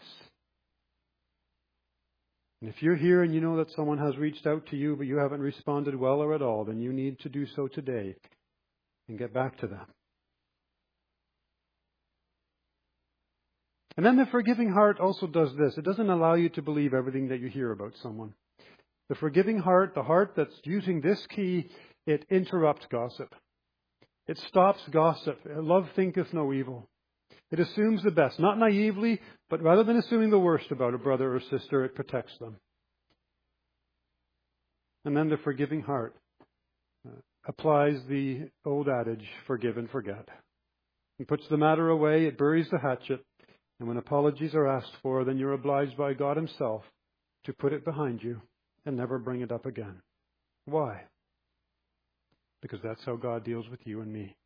And if you're here and you know that someone has reached out to you but you haven't responded well or at all, then you need to do so today and get back to them. And then the forgiving heart also does this. It doesn't allow you to believe everything that you hear about someone. The forgiving heart, the heart that's using this key, it interrupts gossip. It stops gossip. Love thinketh no evil. It assumes the best, not naively, but rather than assuming the worst about a brother or sister, it protects them. And then the forgiving heart applies the old adage, forgive and forget. It puts the matter away, it buries the hatchet, and when apologies are asked for, then you're obliged by God Himself to put it behind you and never bring it up again. Why? Because that's how God deals with you and me.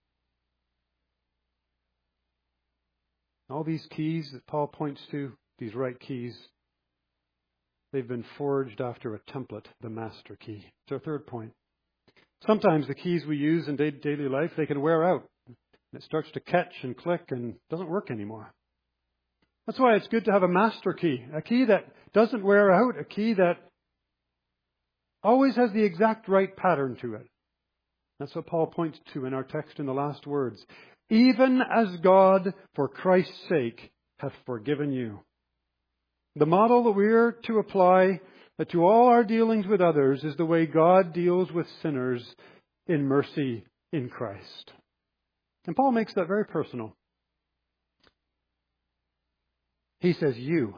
All these keys that Paul points to, these right keys, they've been forged after a template, the master key. It's our third point. Sometimes the keys we use in daily life, they can wear out. And it starts to catch and click and doesn't work anymore. That's why it's good to have a master key, a key that doesn't wear out, a key that always has the exact right pattern to it. That's what Paul points to in our text in the last words. Even as God, for Christ's sake, hath forgiven you. The model that we are to apply to all our dealings with others is the way God deals with sinners in mercy in Christ. And Paul makes that very personal. He says, you.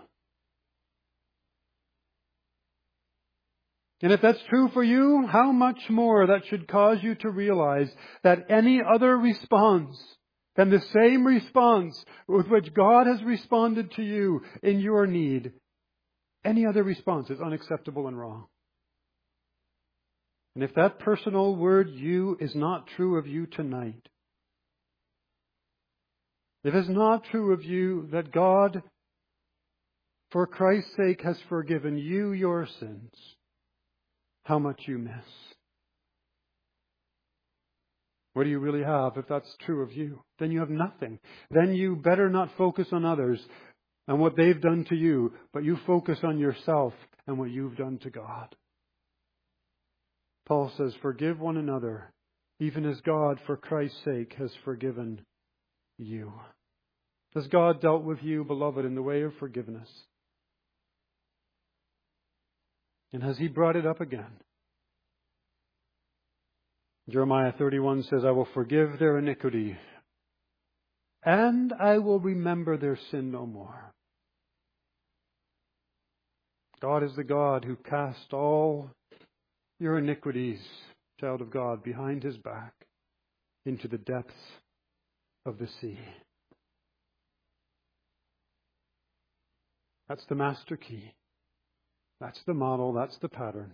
And if that's true for you, how much more that should cause you to realize that any other response than the same response with which God has responded to you in your need, any other response is unacceptable and wrong. And if that personal word, you, is not true of you tonight, if it's not true of you that God, for Christ's sake, has forgiven you your sins, how much you miss. What do you really have if that's true of you? Then you have nothing. Then you better not focus on others and what they've done to you, but you focus on yourself and what you've done to God. Paul says, forgive one another, even as God, for Christ's sake, has forgiven you. Has God dealt with you, beloved, in the way of forgiveness? And has He brought it up again? Jeremiah 31 says, I will forgive their iniquity, and I will remember their sin no more. God is the God who cast all your iniquities, child of God, behind His back into the depths of the sea. That's the master key. That's the model. That's the pattern.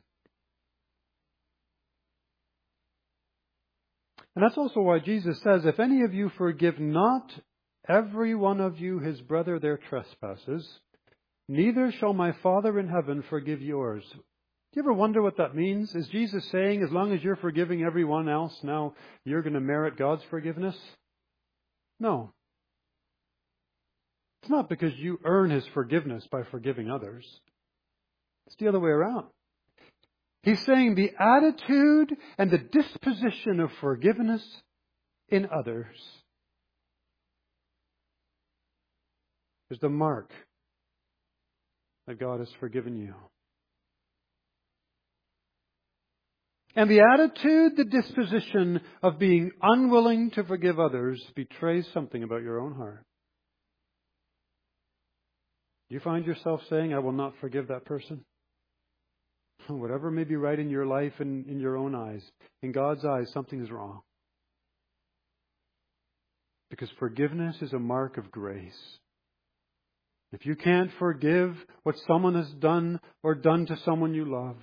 And that's also why Jesus says, if any of you forgive not every one of you his brother their trespasses, neither shall my Father in heaven forgive yours. Do you ever wonder what that means? Is Jesus saying, as long as you're forgiving everyone else, now you're going to merit God's forgiveness? No. It's not because you earn His forgiveness by forgiving others. It's the other way around. He's saying the attitude and the disposition of forgiveness in others is the mark that God has forgiven you. And the attitude, the disposition of being unwilling to forgive others betrays something about your own heart. You find yourself saying, I will not forgive that person. Whatever may be right in your life and in your own eyes, in God's eyes, something is wrong. Because forgiveness is a mark of grace. If you can't forgive what someone has done or done to someone you love,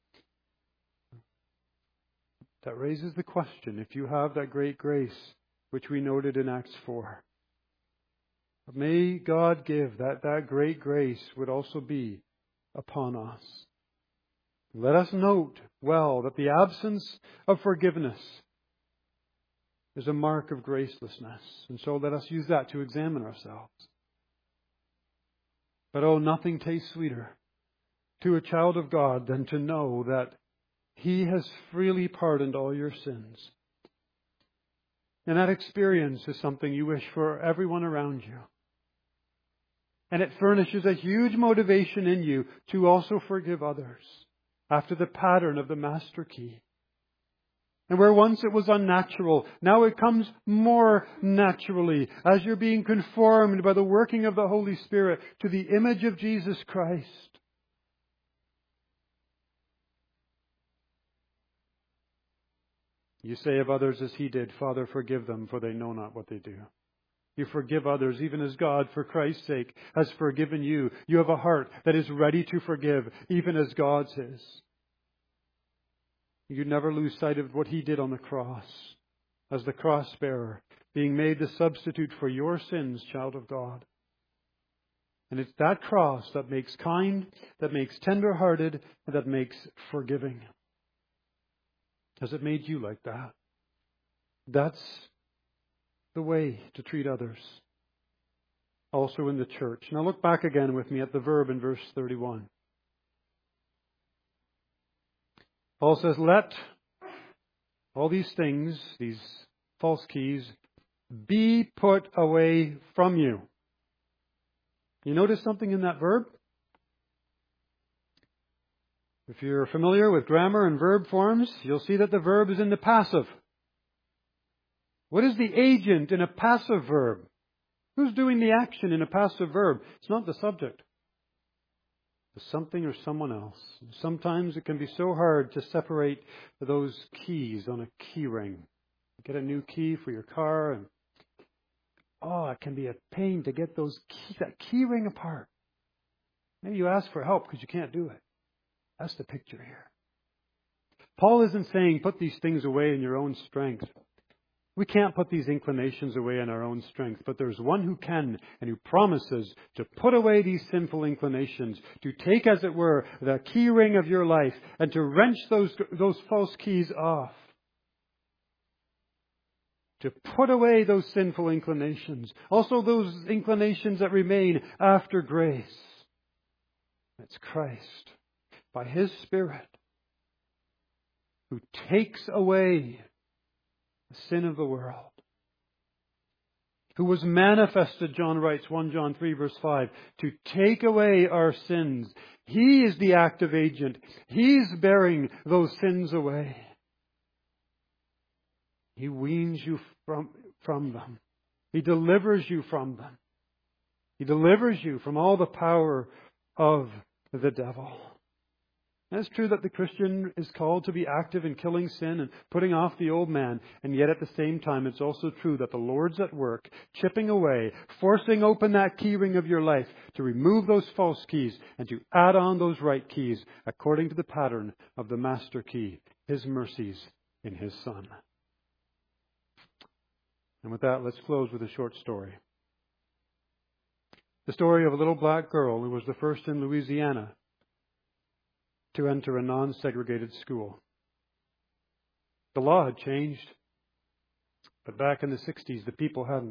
that raises the question, if you have that great grace, which we noted in Acts 4. May God give that great grace would also be upon us. Let us note well that the absence of forgiveness is a mark of gracelessness. And so let us use that to examine ourselves. But nothing tastes sweeter to a child of God than to know that He has freely pardoned all your sins. And that experience is something you wish for everyone around you. And it furnishes a huge motivation in you to also forgive others after the pattern of the master key. And where once it was unnatural, now it comes more naturally as you're being conformed by the working of the Holy Spirit to the image of Jesus Christ. You say of others as He did, Father, forgive them, for they know not what they do. You forgive others, even as God, for Christ's sake, has forgiven you. You have a heart that is ready to forgive, even as God's is. You never lose sight of what He did on the cross, as the cross bearer, being made the substitute for your sins, child of God. And it's that cross that makes kind, that makes tender-hearted, and that makes forgiving. Has it made you like that? That's the way to treat others. Also in the church. Now look back again with me at the verb in verse 31. Paul says, let all these things, these false keys, be put away from you. You notice something in that verb? If you're familiar with grammar and verb forms, you'll see that the verb is in the passive. What is the agent in a passive verb? Who's doing the action in a passive verb? It's not the subject. It's something or someone else. Sometimes it can be so hard to separate those keys on a key ring. You get a new key for your car and it can be a pain to get that key ring apart. Maybe you ask for help because you can't do it. That's the picture here. Paul isn't saying put these things away in your own strength. We can't put these inclinations away in our own strength, but there's one who can and who promises to put away these sinful inclinations, to take, as it were, the key ring of your life and to wrench those false keys off. To put away those sinful inclinations. Also those inclinations that remain after grace. It's Christ, by His Spirit, who takes away the sin of the world, who was manifested, John writes, 1 John 3 verse 5, to take away our sins. He is the active agent. He's bearing those sins away. He weans you from them. He delivers you from them. He delivers you from all the power of the devil. And it's true that the Christian is called to be active in killing sin and putting off the old man. And yet at the same time, it's also true that the Lord's at work, chipping away, forcing open that key ring of your life to remove those false keys and to add on those right keys according to the pattern of the master key, His mercies in His Son. And with that, let's close with a short story. The story of a little black girl who was the first in Louisiana to enter a non-segregated school. The law had changed, but back in the 60s, the people hadn't.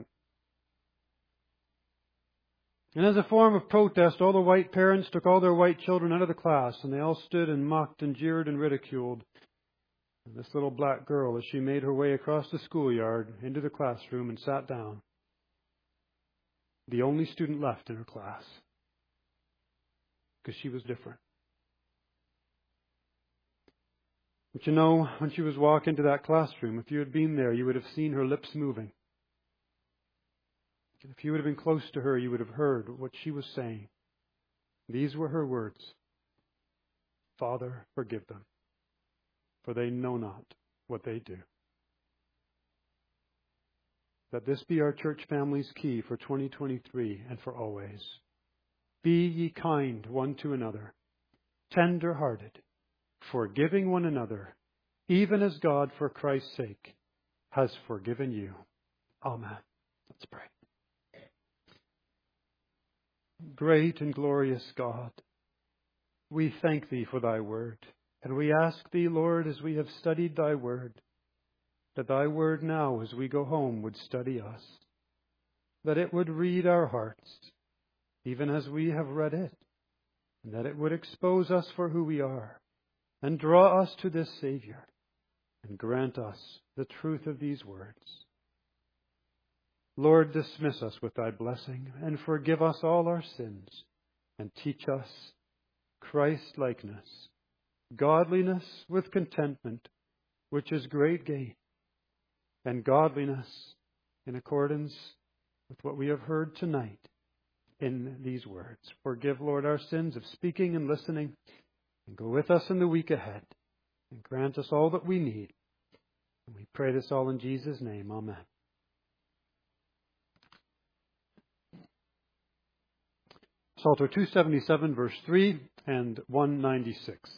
And as a form of protest, all the white parents took all their white children out of the class, and they all stood and mocked and jeered and ridiculed. And this little black girl, as she made her way across the schoolyard into the classroom and sat down, the only student left in her class, because she was different. But you know, when she was walking into that classroom, if you had been there, you would have seen her lips moving. If you would have been close to her, you would have heard what she was saying. These were her words. Father, forgive them, for they know not what they do. That this be our church family's key for 2023 and for always. Be ye kind one to another, tender-hearted, forgiving one another, even as God, for Christ's sake, has forgiven you. Amen. Let's pray. Great and glorious God, we thank Thee for Thy word, and we ask Thee, Lord, as we have studied Thy word, that Thy word now, as we go home, would study us, that it would read our hearts, even as we have read it, and that it would expose us for who we are, and draw us to this Savior, and grant us the truth of these words. Lord, dismiss us with Thy blessing, and forgive us all our sins, and teach us Christ-likeness, godliness with contentment, which is great gain, and godliness in accordance with what we have heard tonight in these words. Forgive, Lord, our sins of speaking and listening, and go with us in the week ahead, and grant us all that we need. And we pray this all in Jesus' name. Amen. Psalter 277, verse 3 and 196.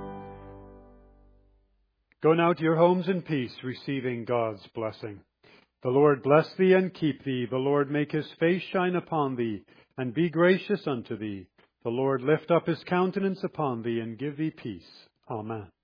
Go now to your homes in peace, receiving God's blessing. The Lord bless thee and keep thee. The Lord make his face shine upon thee, and be gracious unto thee. The Lord lift up his countenance upon thee, and give thee peace. Amen.